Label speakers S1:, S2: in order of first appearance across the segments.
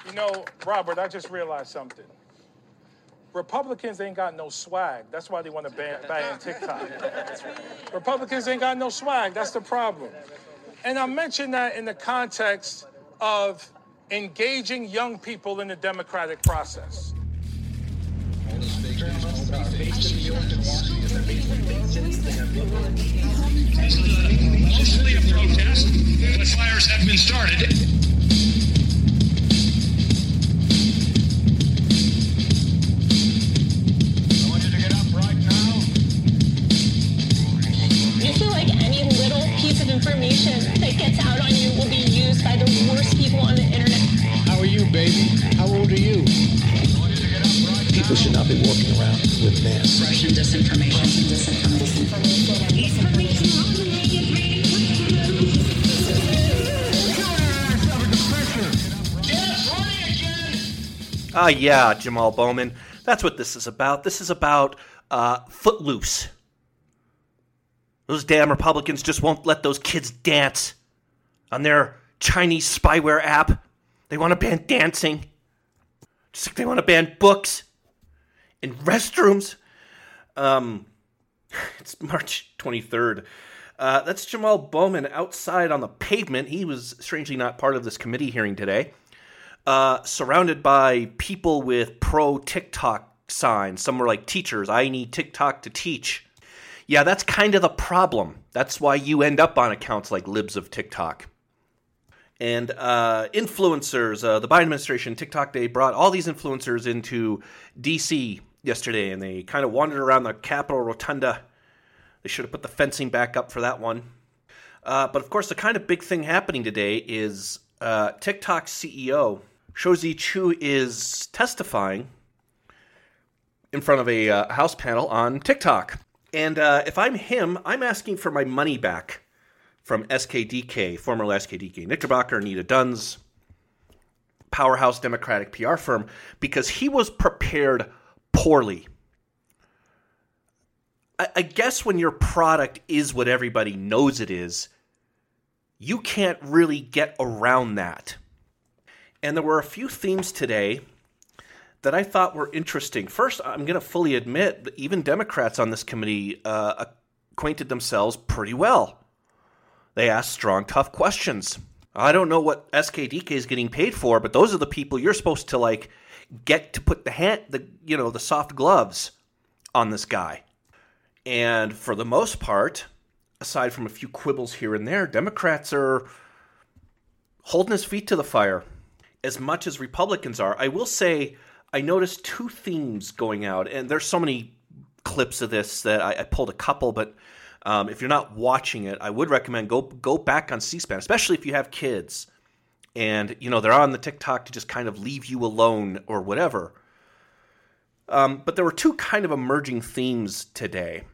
S1: You know, Robert, I just realized something. Republicans ain't got no swag. That's why they want to ban TikTok. Republicans ain't got no swag. That's the problem. And I mention that in the context of engaging young people in the democratic process.
S2: Mostly a protest. The fires have been started.
S3: You feel like any little piece of information that gets out on you will be used by the worst people on the internet.
S4: How are you, baby? How old are you?
S5: People should not be walking around with masks.
S6: Russian disinformation.
S7: Yeah, Jamal Bowman. That's what this is about. This is about Footloose. Those damn Republicans just won't let those kids dance on their Chinese spyware app. They want to ban dancing. Just like they want to ban books in restrooms. It's March 23rd. That's Jamal Bowman outside on the pavement. He was strangely not part of this committee hearing today. Surrounded by people with pro-TikTok signs. Some were like teachers. I need TikTok to teach. Yeah, that's kind of the problem. That's why you end up on accounts like Libs of TikTok. And influencers, the Biden administration, TikTok Day, brought all these influencers into D.C. yesterday, and they kind of wandered around the Capitol Rotunda. They should have put the fencing back up for that one. But of course, the kind of big thing happening today is TikTok CEO Shou Chew is testifying in front of a House panel on TikTok. And if I'm him, I'm asking for my money back from SKDK, former SKDK Knickerbocker, Anita Dunn's powerhouse Democratic PR firm, because he was prepared poorly. I guess when your product is what everybody knows it is, you can't really get around that. And there were a few themes today that I thought were interesting. First, I'm going to fully admit that even Democrats on this committee acquainted themselves pretty well. They asked strong, tough questions. I don't know what SKDK is getting paid for, but those are the people you're supposed to get to put the soft gloves on this guy. And for the most part, aside from a few quibbles here and there, Democrats are holding his feet to the fire as much as Republicans are. I will say I noticed two themes going out, and there's so many clips of this that I pulled a couple, but if you're not watching it, I would recommend go back on C-SPAN, especially if you have kids and they're on the TikTok to just kind of leave you alone or whatever. But there were two kind of emerging themes today.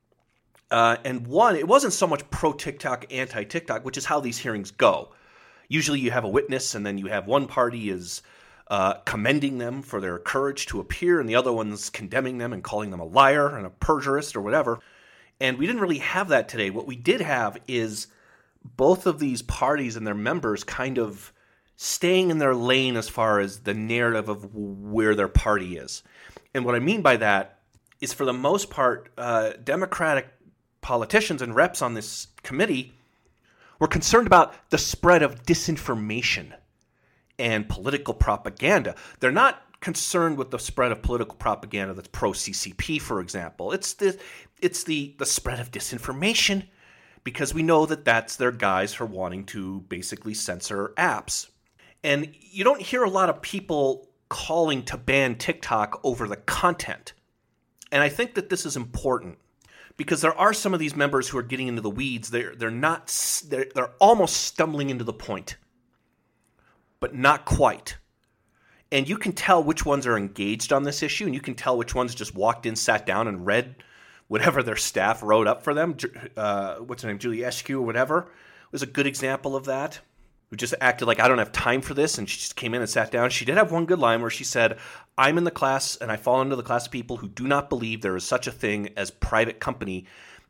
S7: And one, it wasn't so much pro-TikTok, anti-TikTok, which is how these hearings go. Usually you have a witness, and then you have one party is commending them for their courage to appear, and the other one's condemning them and calling them a liar and a perjurist or whatever. And we didn't really have that today. What we did have is both of these parties and their members kind of staying in their lane as far as the narrative of where their party is. And what I mean by that is, for the most part, Democratic politicians and reps on this committee were concerned about the spread of disinformation and political propaganda. They're not concerned with the spread of political propaganda that's pro-CCP, for example. It's the spread of disinformation, because we know that that's their guise for wanting to basically censor apps. And you don't hear a lot of people calling to ban TikTok over the content. And I think that this is important, because there are some of these members who are getting into the weeds. They're almost stumbling into the point, but not quite. And you can tell which ones are engaged on this issue, and you can tell which ones just walked in, sat down, and read whatever their staff wrote up for them. What's her name? Julie Eskew or whatever was a good example of that. Who just acted like, I don't have time for this, and she just came in and sat down. She did have one good line where she said, I'm in the class, and I fall into the class of people who do not believe there is such a thing as private company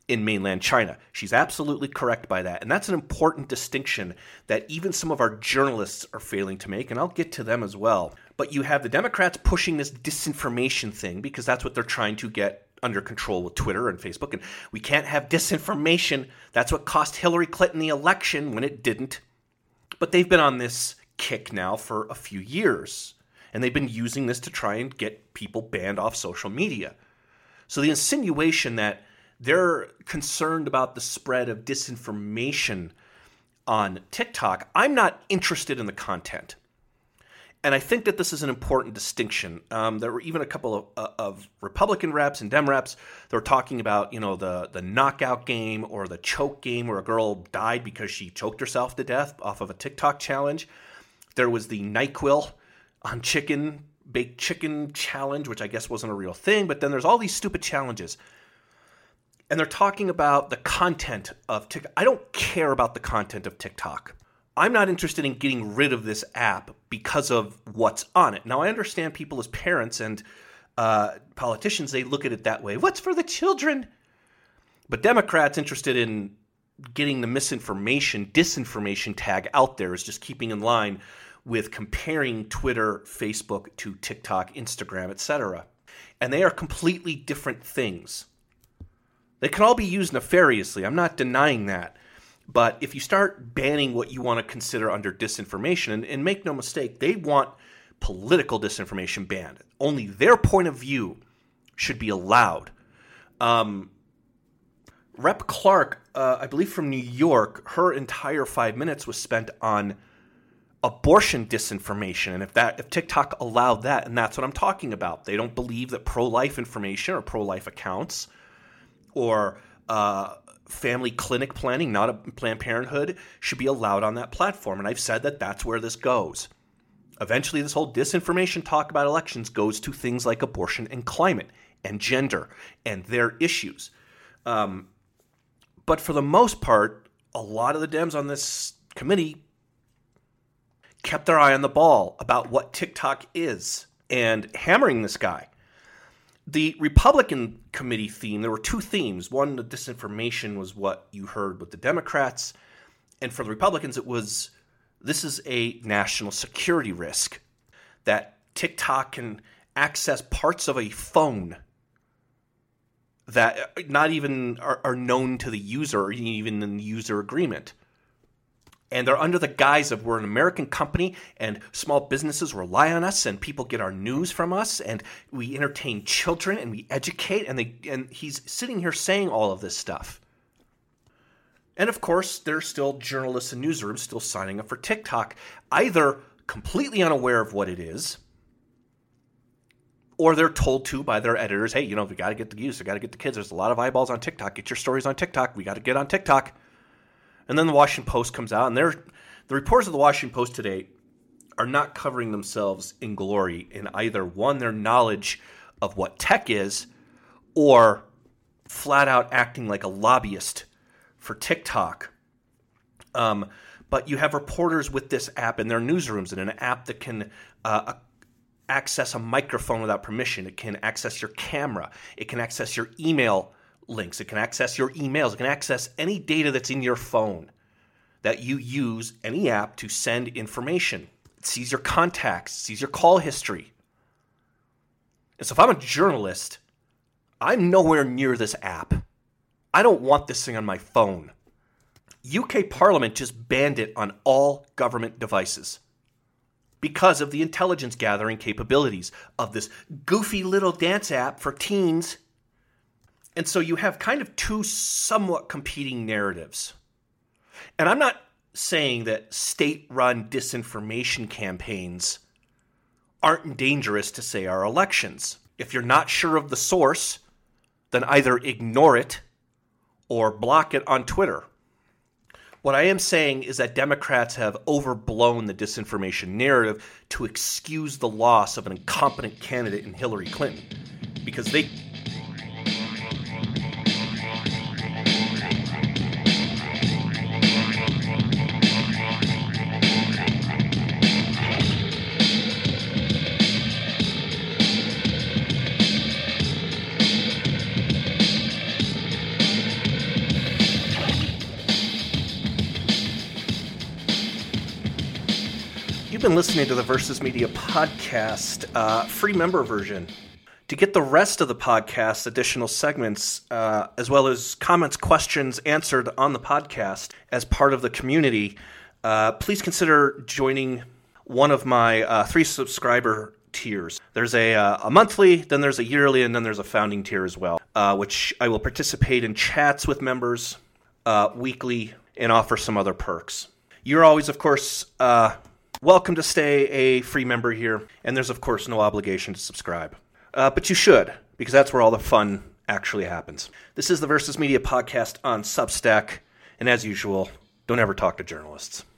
S7: in mainland China. She's absolutely correct by that. And that's an important distinction that even some of our journalists are failing to make, and I'll get to them as well. But you have the Democrats pushing this disinformation thing because that's what they're trying to get under control with Twitter and Facebook. And we can't have disinformation. That's what cost Hillary Clinton the election when it didn't. But they've been on this kick now for a few years. And they've been using this to try and get people banned off social media. So the insinuation that they're concerned about the spread of disinformation on TikTok, I'm not interested in the content. And I think that this is an important distinction. There were even a couple of Republican reps and Dem reps that were talking about, the knockout game or the choke game where a girl died because she choked herself to death off of a TikTok challenge. There was the NyQuil on baked chicken challenge, which I guess wasn't a real thing. But then there's all these stupid challenges. And they're talking about the content of TikTok. I don't care about the content of TikTok. I'm not interested in getting rid of this app because of what's on it. Now, I understand people as parents and politicians, they look at it that way. What's for the children? But Democrats interested in getting the disinformation tag out there is just keeping in line with comparing Twitter, Facebook to TikTok, Instagram, etc. And they are completely different things. They can all be used nefariously. I'm not denying that. But if you start banning what you want to consider under disinformation, and make no mistake, they want political disinformation banned. Only their point of view should be allowed. Rep. Clark, I believe from New York, her entire 5 minutes was spent on abortion disinformation. And if TikTok allowed that, and that's what I'm talking about. They don't believe that pro-life information or pro-life accounts or family clinic planning, not a Planned Parenthood, should be allowed on that platform. And I've said that that's where this goes. Eventually, this whole disinformation talk about elections goes to things like abortion and climate and gender and their issues. But for the most part, a lot of the Dems on this committee kept their eye on the ball about what TikTok is and hammering this guy. The Republican committee theme, there were two themes. One, the disinformation was what you heard with the Democrats. And for the Republicans, it was, this is a national security risk that TikTok can access parts of a phone that not even are known to the user or even in the user agreement. And they're under the guise of we're an American company and small businesses rely on us and people get our news from us and we entertain children and we educate and he's sitting here saying all of this stuff. And of course, there's still journalists and newsrooms still signing up for TikTok, either completely unaware of what it is, or they're told to by their editors, hey, we got to get the use, we got to get the kids. There's a lot of eyeballs on TikTok. Get your stories on TikTok. We got to get on TikTok. And then the Washington Post comes out, and the reporters of the Washington Post today are not covering themselves in glory in either, one, their knowledge of what tech is, or flat out acting like a lobbyist for TikTok. But you have reporters with this app in their newsrooms, and an app that can access a microphone without permission. It can access your camera. It can access your email links. It can access your emails. It can access any data that's in your phone that you use any app to send information. It sees your contacts, sees your call history. And so if I'm a journalist, I'm nowhere near this app. I don't want this thing on my phone. UK Parliament just banned it on all government devices because of the intelligence gathering capabilities of this goofy little dance app for teens. And so you have kind of two somewhat competing narratives. And I'm not saying that state-run disinformation campaigns aren't dangerous to, say, our elections. If you're not sure of the source, then either ignore it or block it on Twitter. What I am saying is that Democrats have overblown the disinformation narrative to excuse the loss of an incompetent candidate in Hillary Clinton, because they... You've been listening to the Versus Media podcast, free member version. To get the rest of the podcast, additional segments, as well as comments, questions answered on the podcast as part of the community, please consider joining one of my 3 subscriber tiers. There's a monthly, then there's a yearly, and then there's a founding tier as well, which I will participate in chats with members weekly and offer some other perks. You're always, of course, welcome to stay a free member here, and there's, of course, no obligation to subscribe. But you should, because that's where all the fun actually happens. This is the Versus Media podcast on Substack, and as usual, don't ever talk to journalists.